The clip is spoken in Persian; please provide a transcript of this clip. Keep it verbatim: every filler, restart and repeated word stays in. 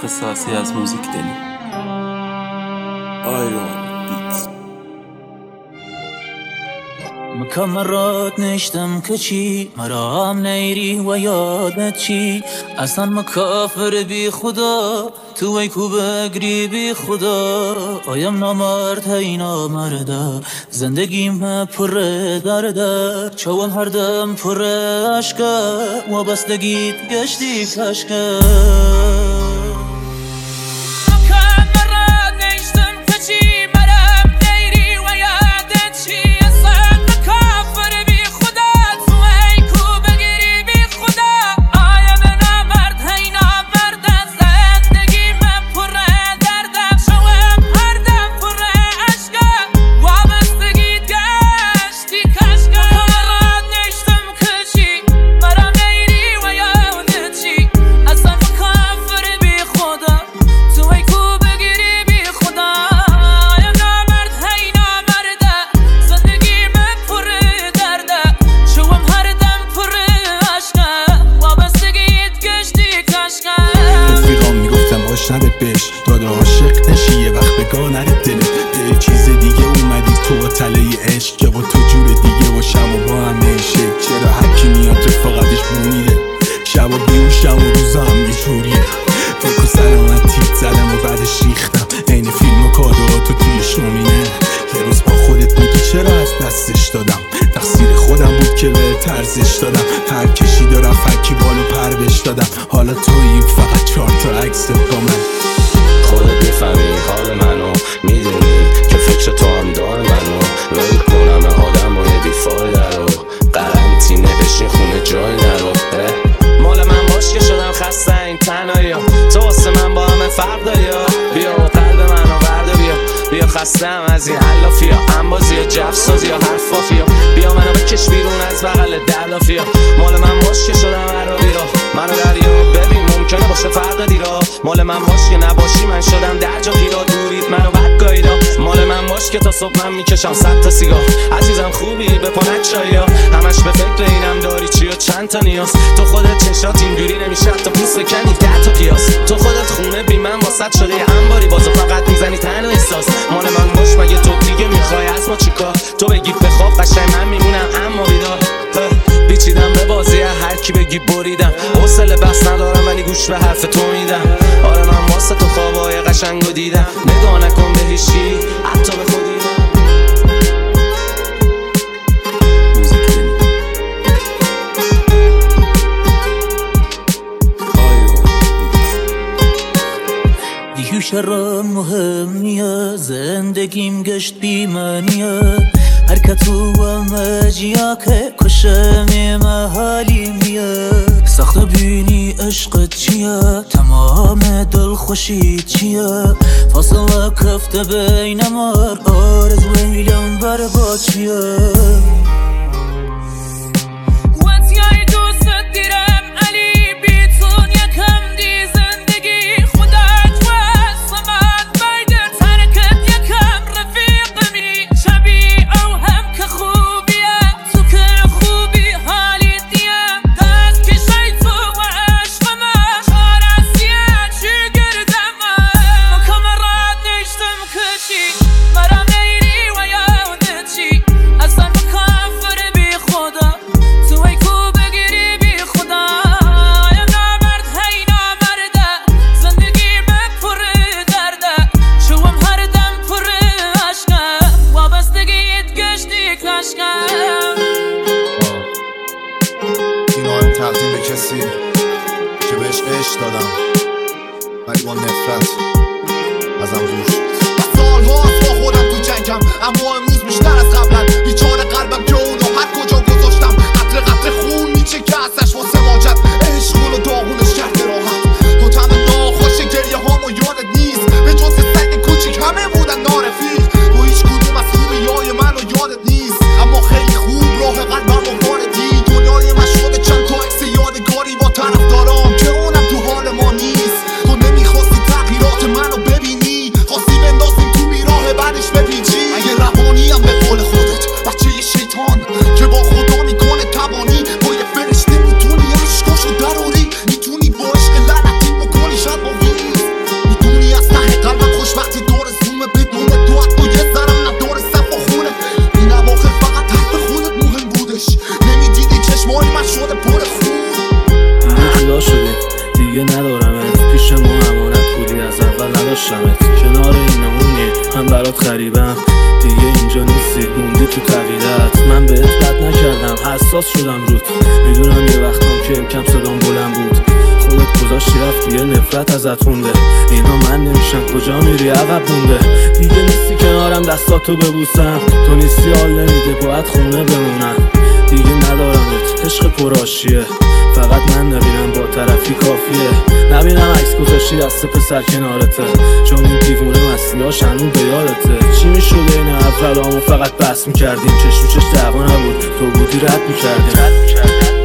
اختصاصی از موزیک دلی. آیرون بیت. مکم مرات نشتم که چی مرا هم نیری و یادت چی اصلا مکافر بی خدا تو ای کو بگری بی خدا آیم نامرد هی نامرده زندگیم پر درده چوم هر دم پر عشقه وابستگیت گشتی کشکه نده بش داده عاشق نشی یه وقت بگاه نره دلت یه چیز دیگه اومدی تو تله عشق که با تو جور دیگه و شب و با همه شک چرا هرکی میاد رفاقتش بونیده شب و بیون شب و روزا هم یه جوریه فکر سلامتیت زدم و بعدش ریختم این فیلم و کادواتو توی شومینه یه روز با خودت میگی چرا از دستش دادم تقصیر خودم بود که به ترزش دادم هر کشی دارم فرکی بالو پر بش دادم حالا توییم فقط چهار تا عکس با من خودت میفهمی حال منو میدونی که فکر تو هم دار منو ول کنم آدم و یه بیفایده رو قرنطینه بشین خونه جای نرو مال من باش که شدم خسته این تنهایی ها تو واسه من با همه فرق داری ها بیا و قلب منو برده بیا بیا خستم از این علافی ها انبازی ها جفسازی ها حرفافی ها بیا منو بکش بیرون از بغل درلافی ها مال من باش که شدم عربی را منو دریا ببین ممکنه باشه فرق دیرا مال من باش که نباشی من شدم در جا پیرا دورید منو بدگاهیدا مال من باش که تا صبح من میکشم صد تا سیگار عزیزم خوبی به پانک چایی ها همش به فکر اینم داری چی و چند تا نیاز تو خودت چشات اینجوری نمیشه تا پوست بکنی ده تا پیاز تو خودت خونه بی من واسط شده انباری بازو فقط میزنی تن و احساس مال من باش مگه تو دیگه میخوای از ما چیکار تو بگی بخواب قشنگ من میمونم اما بیدار بیچیدم به بازی هر کی بگی بریدم حوصله بس ندارم ولی گوش به حرف تو میدم آره من واسه تو خوابای قشنگو دیدم نگاه نکن به هیچی حتی به خودی شرم مهم نیه زندگیم گشت بیمانیه حرکتو و مجیا که کشمی محالی میه سخت بینی عشقت چیه تمام دل خوشی چیه فاصله کفته بین مار آرز ویلم بر با چیه تقدیم به کسی که بهش عشق دادم ولی با نفرت ازم دور شد سالها از با خودم تو جنگم اما امروز بیشتر از قبلن بیچاره قلبم که اونو هر کجا گذاشتم قطره قطره خون میچه که ازش واسه ماجد عشق اونو داغونش کرده راحت تو تن ناخوش گریه هامو یادت نیست به جز سگ کوچیک همه بودن نارفیق تو هیچ کدوم از خوبی های منو یادت نیست اما خیلی خوب راه قلبم واردی دنیای من شده چند تا عکس یادگاری با طرفدارام که اونم تو حال ما نیست تو نمیخواستی تغییرات منو ببینی خواستی بندازیم تو بیراه بعدش بپیچی اگه روانیم به قول خودت بچه شیطان که با خدا میکنه تبانی با یه فرشته میتونی داشتمت کنار این نمونی من برات خریبم دیگه اینجا نیستی موندی تو طویلت من بهت بد نکردم حساس شدم روت میدونم یه وقتام که کم صدام بلند بود خودت گذاشتی رفت دیگه نفرت ازت مونده اینا من نمیشن کجا میری عقب مونده دیگه نیستی کنارم دستاتو ببوسم تو نیستی حال نمیده باید خونه بمونم دیگه ندارمت عشق پرآشیه فقط من نبینم با طرفی کافیه نبینم عکس گذاشتی دست پسر کنارته چون این دیوونه مسیحاش هنون به یادته چی میشده این اولامو فقط بس میکردیم چشم چش دعوا نبود تو بودی رد میکردیم